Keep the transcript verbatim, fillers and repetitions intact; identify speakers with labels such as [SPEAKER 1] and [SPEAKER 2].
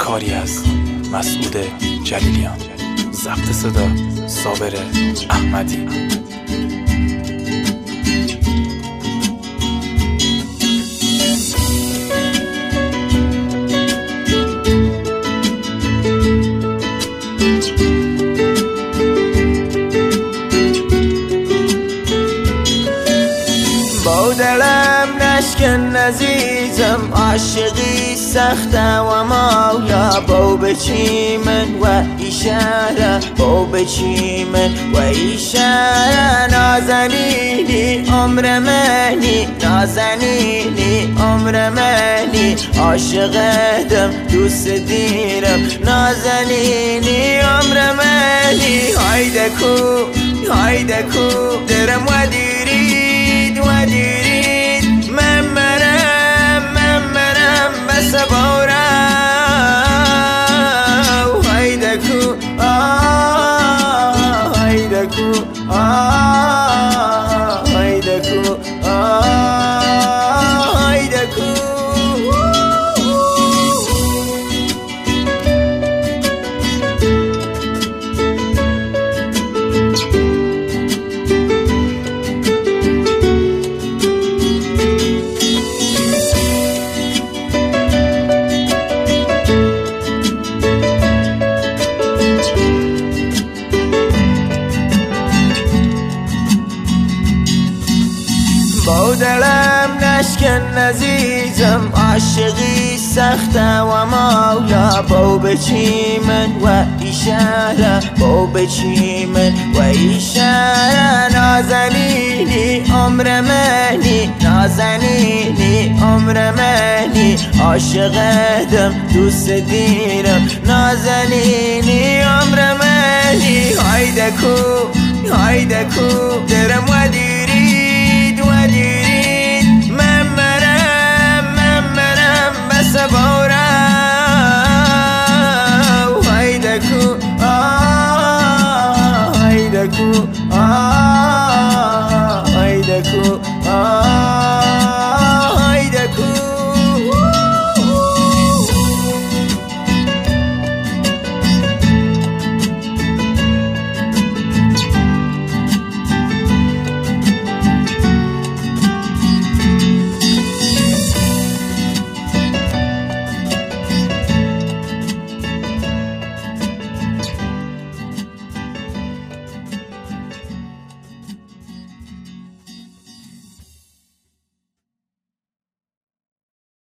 [SPEAKER 1] کاری از مسعود جلیلیان. ضبط صدا صابر احمدی.
[SPEAKER 2] با دلم نشکن عزیزم، عاشقی سخته و مایا. با بچی من و اشاره، با بچی من و اشاره. نازنینی عمر منی، نازنینی عمر منی. عاشقتم دوست دیرم، نازنینی عمر منی. هایده کو هایده کو درم و دیرید و دیرید. من مرم من مرم بس بارم. هایده کو آه هایده کو آه هایده کو آه هایده کو. با دلم نشکن عزیزم، عاشقی سخته و مایا. با بچی من و اشاره، با بچی من و اشاره. نازنینی عمر منی، نازنینی عمر منی. عاشقتم دوست دیرم، نازنینی عمر منی. هایده کو هایده کو درم و دیرید و دیرید. من مرم من مرم بس